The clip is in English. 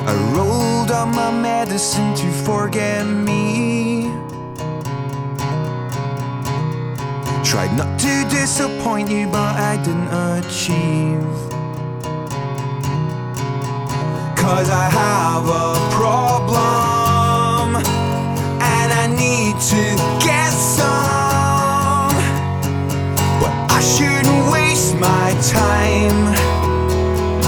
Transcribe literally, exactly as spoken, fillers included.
I rolled on my medicine to forget me. Tried not to disappoint you, but I didn't achieve. Cause I had